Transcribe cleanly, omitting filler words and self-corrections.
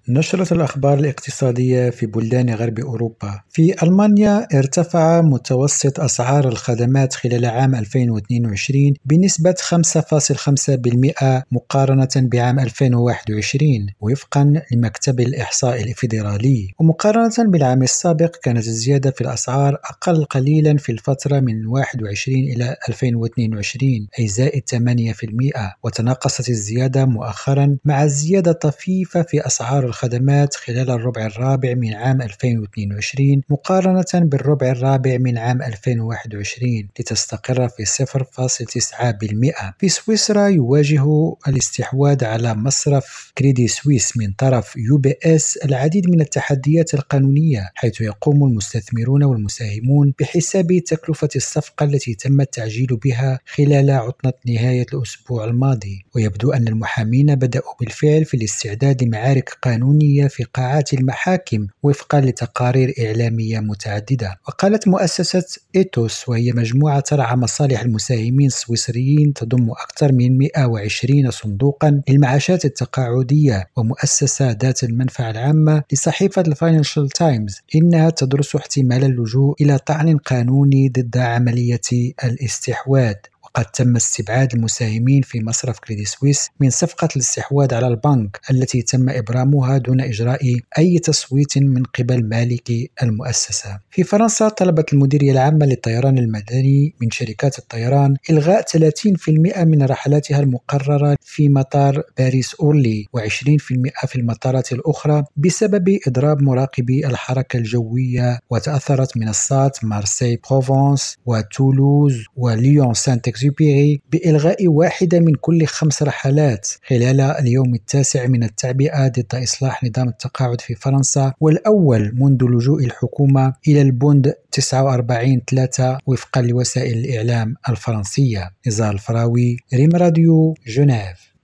نشرة الأخبار الاقتصادية في بلدان غرب أوروبا. في ألمانيا ارتفع متوسط أسعار الخدمات خلال عام 2022 بنسبة 5.5% مقارنة بعام 2021 وفقا لمكتب الإحصاء الفيدرالي، ومقارنة بالعام السابق كانت الزيادة في الأسعار أقل قليلا في الفترة من 21 إلى 2022 أي زائد 8%، وتناقصت الزيادة مؤخرا مع الزيادة طفيفة في أسعار الخدمات خلال الربع الرابع من عام 2022 مقارنة بالربع الرابع من عام 2021 لتستقر في 0.9%. في سويسرا يواجه الاستحواذ على مصرف كريدي سويس من طرف UBS العديد من التحديات القانونية، حيث يقوم المستثمرون والمساهمون بحساب تكلفة الصفقة التي تم التعجيل بها خلال عطلة نهاية الأسبوع الماضي. ويبدو أن المحامين بدأوا بالفعل في الاستعداد لمعارك قانونية في قاعات المحاكم وفقا لتقارير إعلامية متعددة. وقالت مؤسسة إيتوس، وهي مجموعة ترعى مصالح المساهمين السويسريين تضم أكثر من 120 صندوقا للمعاشات التقاعدية ومؤسسة ذات المنفعة العامة، لصحيفة الفاينانشال تايمز، إنها تدرس احتمال اللجوء إلى طعن قانوني ضد عملية الاستحواذ. وقد تم استبعاد المساهمين في مصرف كريدي سويس من صفقة الاستحواذ على البنك التي تم إبرامها دون إجراء أي تصويت من قبل مالك المؤسسة. في فرنسا طلبت المديرية العامة للطيران المدني من شركات الطيران إلغاء 30% من رحلاتها المقررة في مطار باريس أورلي و20% في المطارات الأخرى بسبب إضراب مراقبي الحركة الجوية. وتأثرت منصات مارسي بروفانس وتولوز وليون سانت إكزوبيري بإلغاء واحدة من كل 5 رحلات خلال اليوم التاسع من التعبئة ضد إصلاح نظام التقاعد في فرنسا، والأول منذ لجوء الحكومة إلى البند 49/3 وفقا لوسائل الإعلام الفرنسية. نزار الفراوي، ريم راديو، جنيف.